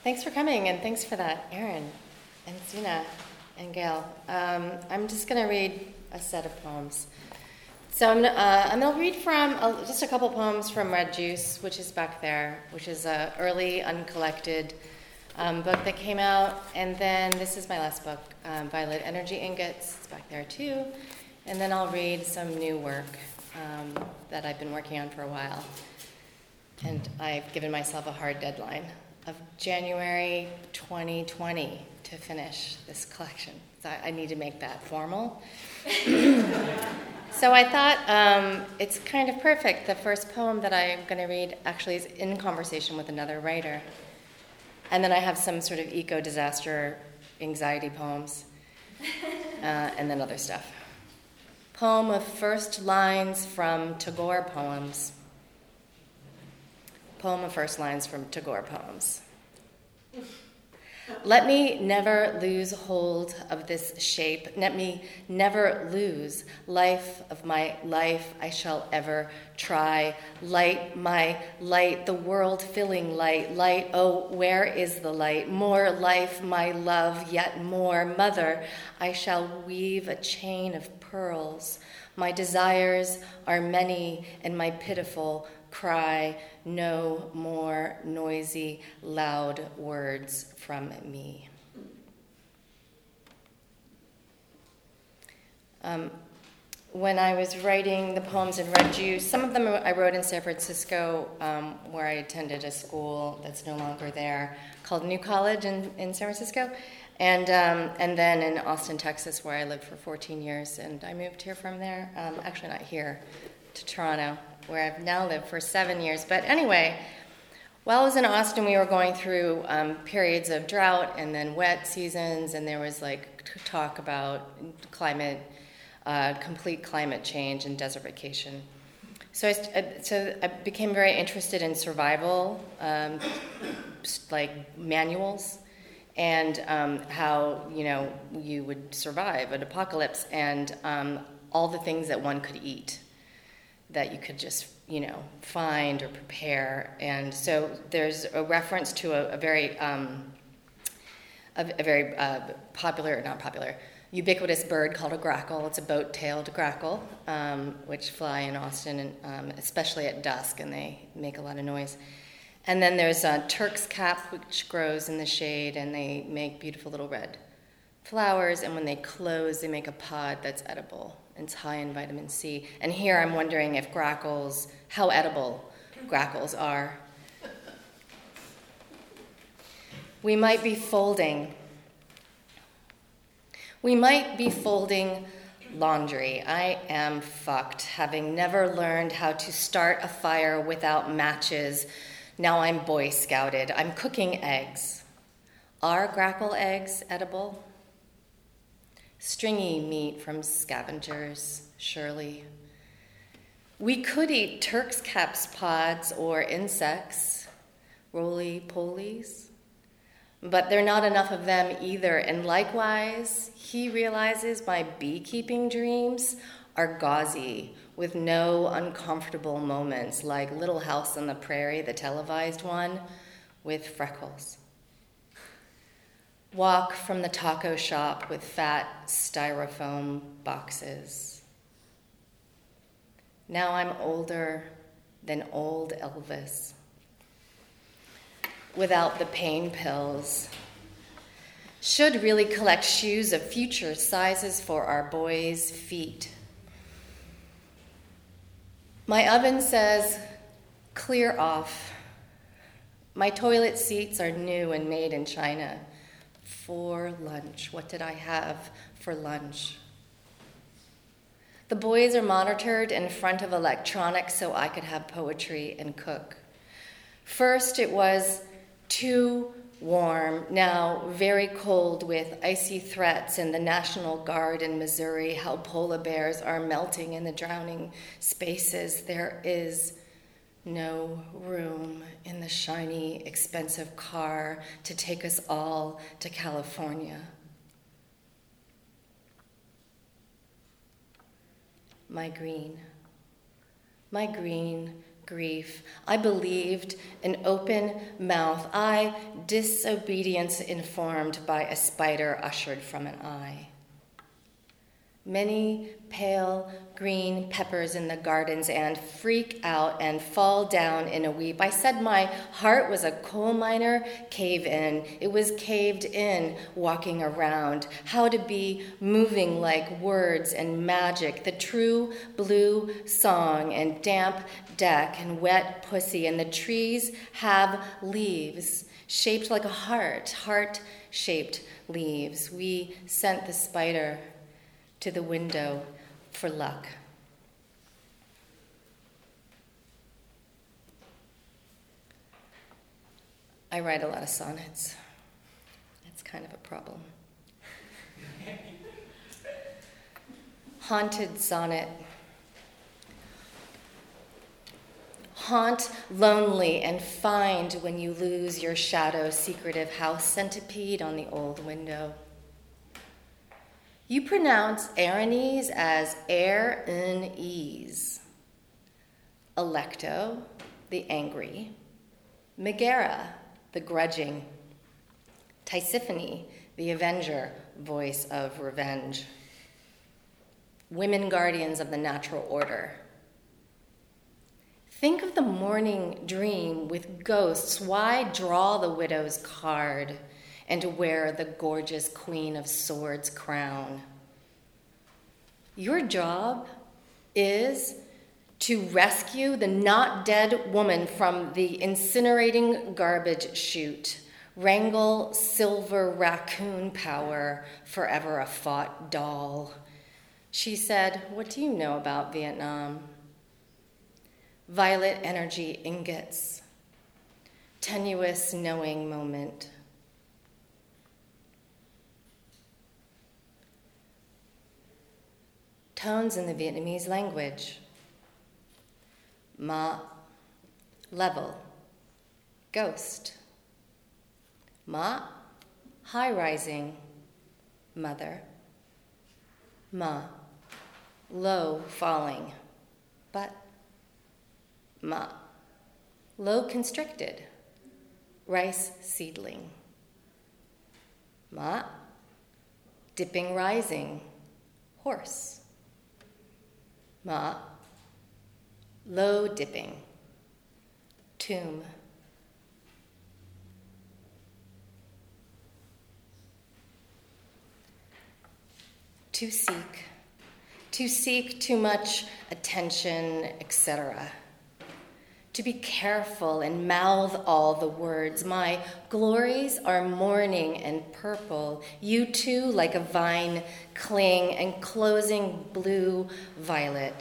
Thanks for coming, and thanks for that, Erin, and Sina, and Gail. I'm just going to read a set of poems. So I'm going to read from just a couple poems from Red Juice, which is back there, which is an early, uncollected book that came out. And then this is my last book, Violet Energy Ingots. It's back there, too. And then I'll read some new work that I've been working on for a while. And I've given myself a hard deadline of January 2020 to finish this collection. So I need to make that formal. So I thought it's kind of perfect. The first poem that I'm going to read actually is in conversation with another writer. And then I have some sort of eco-disaster anxiety poems, and then other stuff. Poem of first lines from Tagore poems. Poem of first lines from Tagore poems. Let me never lose hold of this shape. Let me never lose life of my life I shall ever try. Light, my light, the world filling light. Light, oh, where is the light? More life, my love, yet more. Mother, I shall weave a chain of pearls. My desires are many, and my pitiful cry, no more noisy, loud words from me. When I was writing the poems in Red Juice, some of them I wrote in San Francisco, where I attended a school that's no longer there, called New College in San Francisco, and then in Austin, Texas, where I lived for 14 years, and I moved here from there, actually not here, to Toronto, where I've now lived for 7 years. But anyway, while I was in Austin, we were going through periods of drought and then wet seasons, and there was talk about complete climate change and desertification. So I became very interested in survival, manuals, and how you would survive an apocalypse, and all the things that one could eat, that you could just, find or prepare. And so there's a reference to a very ubiquitous bird called a grackle. It's a boat-tailed grackle, which fly in Austin, and especially at dusk, and they make a lot of noise. And then there's a Turk's cap, which grows in the shade, and they make beautiful little red flowers, and when they close, they make a pod that's edible. It's high in vitamin C. And here I'm wondering if how edible grackles are. We might be folding laundry. I am fucked, having never learned how to start a fire without matches. Now I'm Boy Scouted. I'm cooking eggs. Are grackle eggs edible? Stringy meat from scavengers, surely. We could eat Turk's caps pods or insects, roly-polies, but there are not enough of them either. And likewise, he realizes my beekeeping dreams are gauzy, with no uncomfortable moments, like Little House on the Prairie, the televised one, with freckles. Walk from the taco shop with fat styrofoam boxes. Now I'm older than old Elvis, without the pain pills. Should really collect shoes of future sizes for our boys' feet. My oven says, clear off. My toilet seats are new and made in China. For lunch, what did I have for lunch? The boys are monitored in front of electronics so I could have poetry and cook. First, it was too warm, now very cold with icy threats and the National Guard in Missouri, how polar bears are melting in the drowning spaces. There is no room in the shiny, expensive car to take us all to California. My green grief. I believed an open mouth. I, disobedience informed by a spider ushered from an eye. Many pale green peppers in the gardens and freak out and fall down in a weep. I said my heart was a coal miner cave in. It was caved in walking around. How to be moving like words and magic. The true blue song and damp deck and wet pussy. And the trees have leaves shaped like a heart-shaped leaves. We sent the spider to the window for luck. I write a lot of sonnets. That's kind of a problem. Haunted sonnet. Haunt lonely and find when you lose your shadow, secretive house centipede on the old window. You pronounce Aranese as air-in-ease. Electo, the angry. Megara, the grudging. Tisiphone, the avenger, voice of revenge. Women guardians of the natural order. Think of the morning dream with ghosts. Why draw the widow's card and wear the gorgeous Queen of Swords crown? Your job is to rescue the not dead woman from the incinerating garbage chute, wrangle silver raccoon power, forever a fought doll. She said, "What do you know about Vietnam?" Violet energy ingots, tenuous knowing moment. Tones in the Vietnamese language. Ma, level, ghost. Ma, high-rising, mother. Ma, low falling, but. Ma, low constricted, rice seedling. Ma, dipping rising, horse. Ma, low dipping, tomb. To seek too much attention, etc. To be careful and mouth all the words. My glories are morning and purple. You too, like a vine, cling and closing blue violet.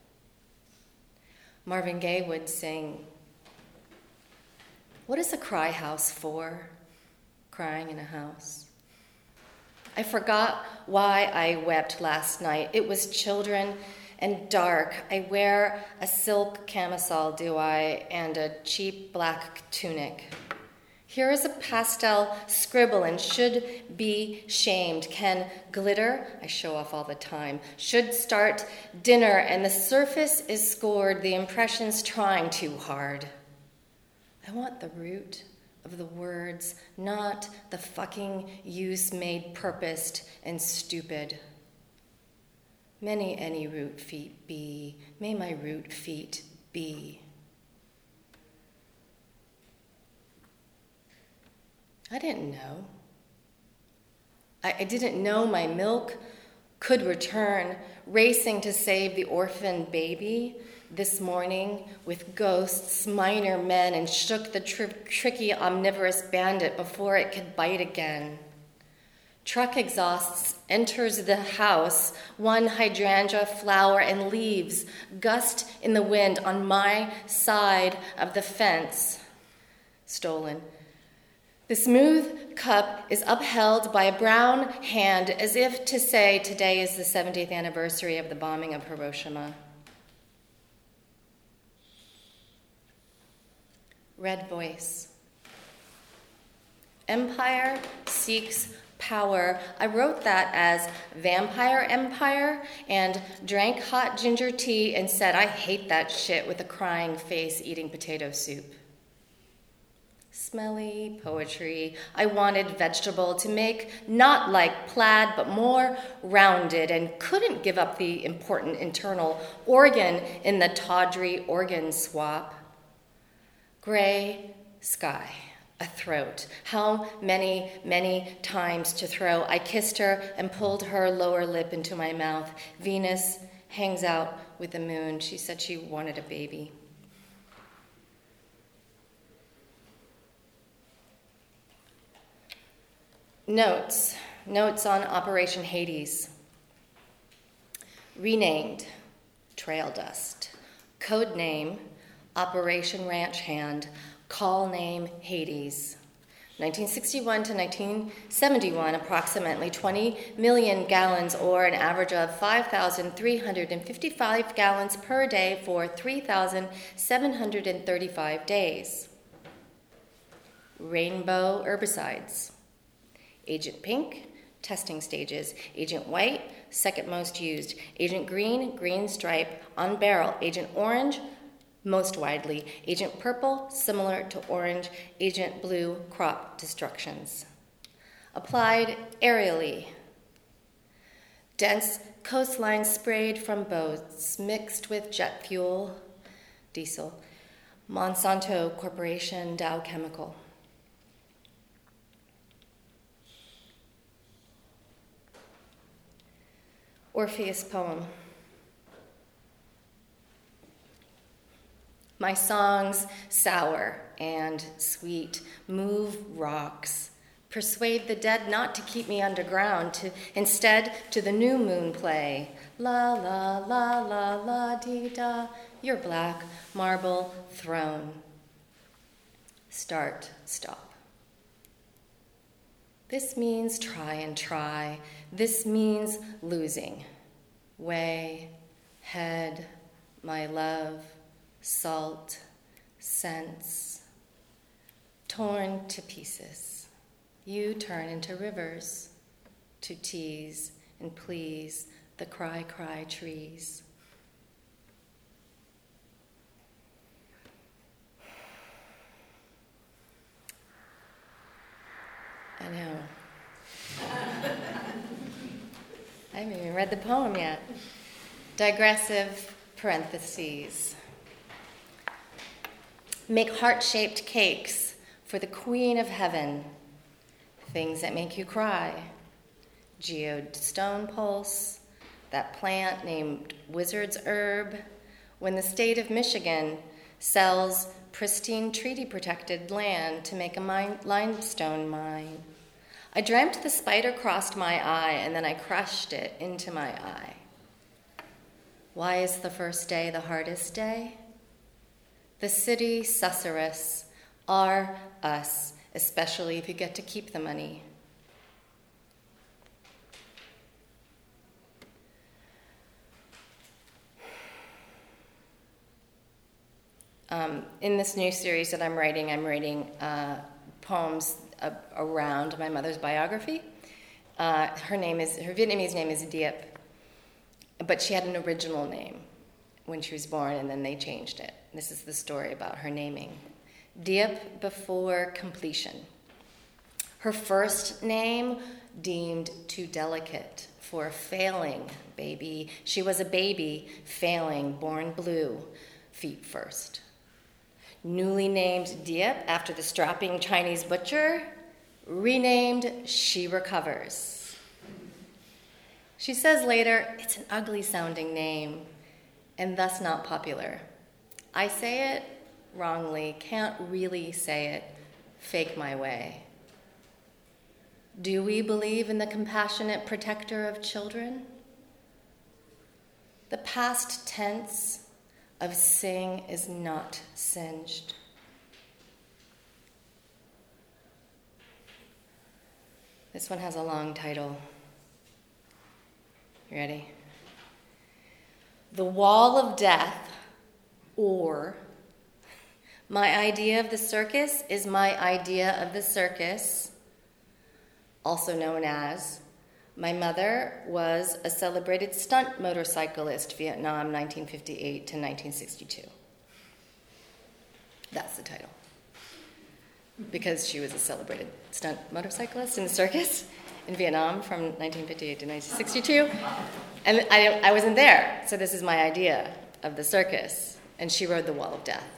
Marvin Gaye would sing, "What is a cry house for? Crying in a house." I forgot why I wept last night. It was children and dark. I wear a silk camisole, do I, and a cheap black tunic. Here is a pastel scribble and should be shamed. Can glitter, I show off all the time, should start dinner and the surface is scored, the impression's trying too hard. I want the root of the words, not the fucking use made purposed and stupid. May any root feet be, may my root feet be. I didn't know. I didn't know my milk could return, racing to save the orphan baby this morning with ghosts, minor men, and shook the tricky omnivorous bandit before it could bite again. Truck exhausts enters the house, one hydrangea flower and leaves gust in the wind on my side of the fence. Stolen. The smooth cup is upheld by a brown hand as if to say today is the 70th anniversary of the bombing of Hiroshima. Red voice. Empire seeks power, I wrote that as vampire empire and drank hot ginger tea and said, I hate that shit, with a crying face eating potato soup. Smelly poetry. I wanted vegetable to make not like plaid, but more rounded, and couldn't give up the important internal organ in the tawdry organ swap. Gray sky, a throat. How many, many times to throw. I kissed her and pulled her lower lip into my mouth. Venus hangs out with the moon. She said she wanted a baby. Notes on Operation Hades. Renamed, Trail Dust. Code name, Operation Ranch Hand. Call name, Hades. 1961 to 1971, approximately 20 million gallons, or an average of 5,355 gallons per day for 3,735 days. Rainbow herbicides. Agent Pink, testing stages. Agent White, second most used. Agent Green, green stripe on barrel. Agent Orange, most widely. Agent Purple, similar to orange. Agent Blue, crop destructions. Applied aerially. Dense coastline sprayed from boats, mixed with jet fuel, diesel. Monsanto Corporation, Dow Chemical. Orpheus poem. My songs, sour and sweet, move rocks, persuade the dead not to keep me underground, instead to the new moon play. La la la la la dee da, your black marble throne. Start, stop. This means try and try. This means losing. Way, head, my love, salt, sense. Torn to pieces. You turn into rivers to tease and please the cry, cry trees. I know. I haven't even read the poem yet. Digressive parentheses. Make heart-shaped cakes for the Queen of Heaven. Things that make you cry. Geode stone pulse. That plant named Wizard's Herb. When the state of Michigan sells pristine treaty-protected land to make a limestone mine. I dreamt the spider crossed my eye, and then I crushed it into my eye. Why is the first day the hardest day? The city susurrus are us, especially if you get to keep the money. In this new series that I'm writing poems around my mother's biography. Her Vietnamese name is Diep, but she had an original name when she was born, and then they changed it. This is the story about her naming. Diep before completion. Her first name deemed too delicate for a failing baby. She was a baby, failing, born blue, feet first. Newly named Diep after the strapping Chinese butcher, renamed She Recovers. She says later, it's an ugly sounding name and thus not popular. I say it wrongly, can't really say it, fake my way. Do we believe in the compassionate protector of children? The past tense of sing is not singed. This one has a long title. You ready? The Wall of Death, or my idea of the circus is my idea of the circus. also known as My Mother Was a Celebrated Stunt Motorcyclist, Vietnam, 1958 to 1962. That's the title. Because she was a celebrated stunt motorcyclist in the circus in Vietnam from 1958 to 1962. And I wasn't there, so this is my idea of the circus. And she rode the Wall of Death.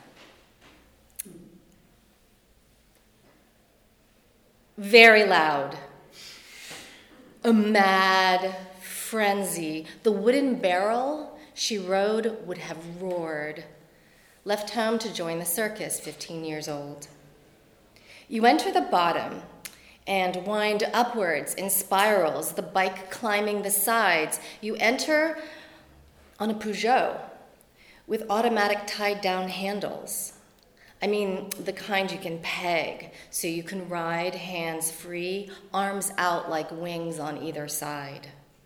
Very loud. A mad frenzy. The wooden barrel she rode would have roared. Left home to join the circus, 15 years old. You enter the bottom and wind upwards in spirals, the bike climbing the sides. You enter on a Peugeot with automatic tied-down handles. I mean, the kind you can peg so you can ride hands-free, arms out like wings on either side.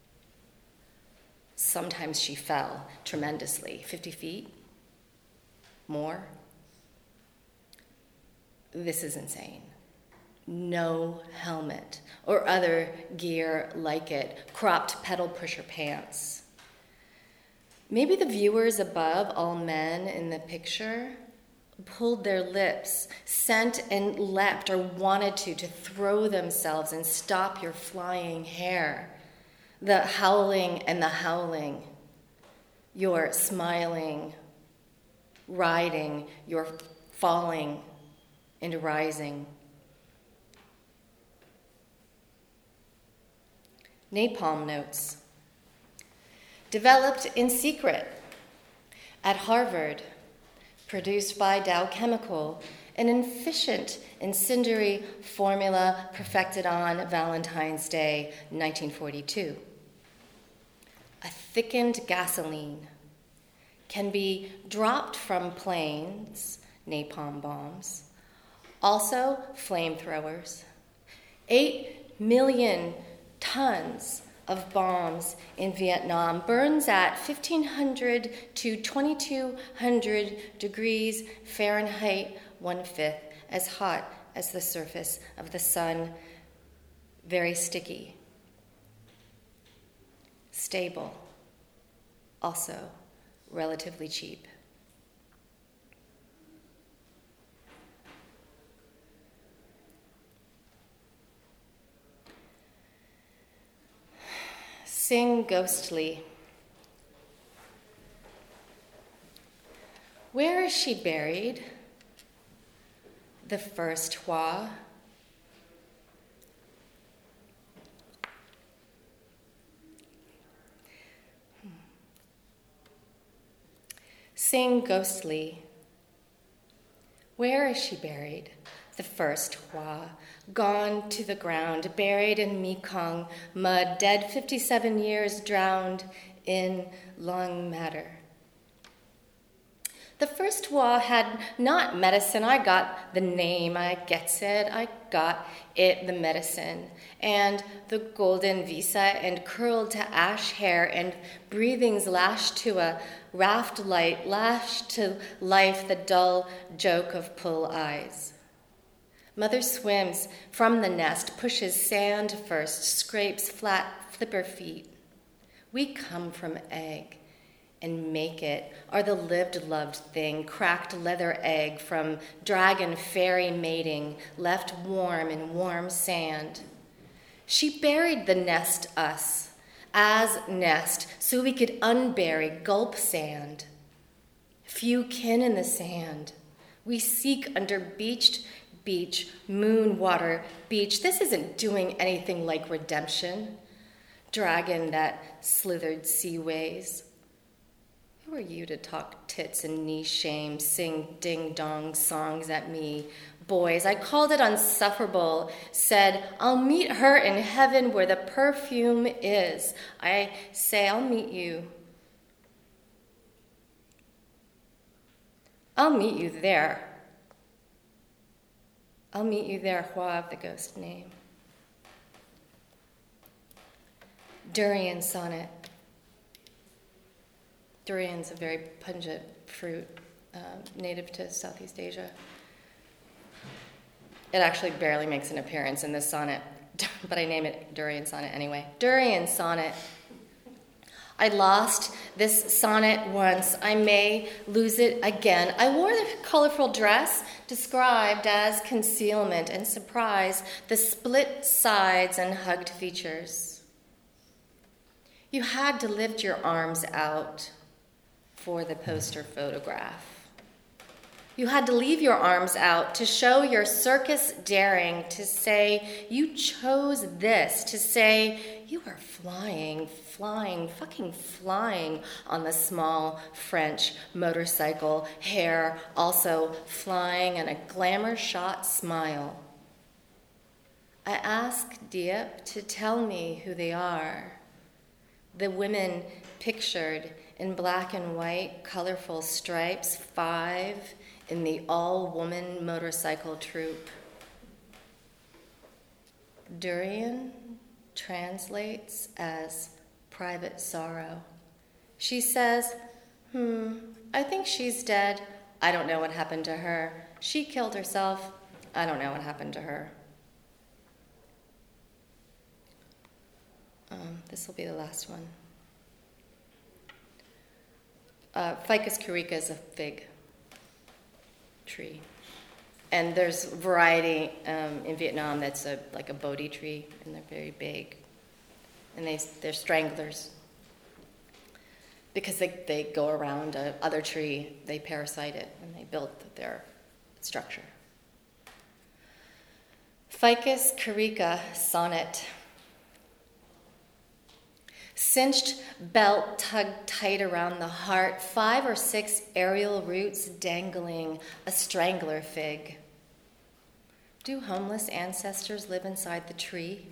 Sometimes she fell tremendously, 50 feet, more. This is insane. No helmet or other gear like it, cropped pedal pusher pants. Maybe the viewers above, all men in the picture, pulled their lips, sent and leapt or wanted to throw themselves and stop your flying hair. The howling and the howling, your smiling, riding, your falling and rising. Napalm notes. Developed in secret at Harvard, produced by Dow Chemical, an efficient incendiary formula perfected on Valentine's Day, 1942. A thickened gasoline can be dropped from planes, napalm bombs, also flamethrowers. 8 million tons of bombs in Vietnam burns at 1,500 to 2,200 degrees Fahrenheit, 1/5, as hot as the surface of the sun, very sticky. Stable, also relatively cheap. Sing ghostly. Where is she buried? The first Hua. Sing ghostly. Where is she buried? The first Hua, gone to the ground, buried in Mekong mud, dead 57 years, drowned in lung matter. The first Hua had not medicine. I got the name, I gets it, I got it, the medicine, and the golden visa, and curled to ash hair, and breathings lashed to a raft light, lashed to life the dull joke of pull eyes. Mother swims from the nest, pushes sand first, scrapes flat flipper feet. We come from egg and make it, are the lived loved thing, cracked leather egg from dragon fairy mating, left warm in warm sand. She buried the nest us, as nest, so we could unbury, gulp sand. Few kin in the sand. We seek under beached beach, moon, water, beach. This isn't doing anything like redemption. Dragon that slithered seaways. Who are you to talk tits and knee shame, sing ding-dong songs at me? Boys, I called it unsufferable, said, I'll meet her in heaven where the perfume is. I say, I'll meet you. I'll meet you there. I'll meet you there, Hua of the ghost name. Durian sonnet. Durian's a very pungent fruit, native to Southeast Asia. It actually barely makes an appearance in this sonnet. but I name it Durian Sonnet anyway. Durian Sonnet. I lost this sonnet once. I may lose it again. I wore the colorful dress described as concealment and surprise, the split sides and hugged features. You had to lift your arms out for the poster photograph. You had to leave your arms out to show your circus daring, to say you chose this, to say you are flying on the small French motorcycle, hair also flying, and a glamour shot smile. I ask Dieppe to tell me who they are. The women pictured in black and white, colorful stripes, 5 in the all-woman motorcycle troupe. Durian translates as private sorrow. She says, I think she's dead. I don't know what happened to her. She killed herself. I don't know what happened to her. This will be the last one. Ficus carica is a fig tree. And there's a variety in Vietnam that's like a Bodhi tree, and they're very big. And they're stranglers. Because they go around other tree, they parasite it, and they build their structure. Ficus carica sonnet. Cinched belt tugged tight around the heart, 5 or 6 aerial roots dangling, a strangler fig. Do homeless ancestors live inside the tree?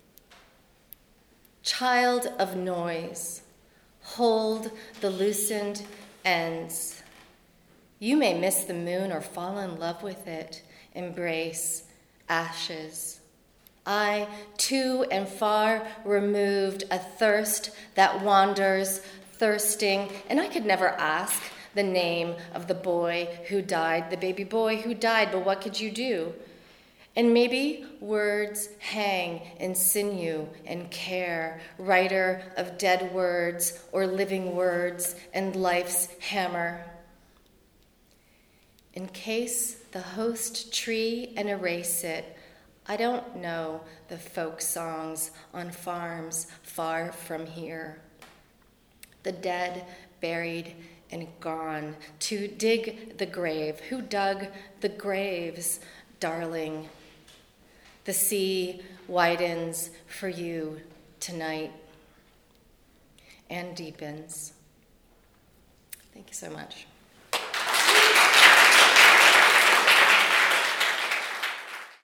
Child of noise, hold the loosened ends. You may miss the moon or fall in love with it, embrace ashes. I, too and far removed, a thirst that wanders, thirsting, and I could never ask the name of the boy who died, the baby boy who died, but what could you do? And maybe words hang in sinew and care, writer of dead words or living words and life's hammer. Encase the host tree and erase it. I don't know the folk songs on farms far from here. The dead buried and gone to dig the grave. Who dug the graves, darling? The sea widens for you tonight and deepens. Thank you so much.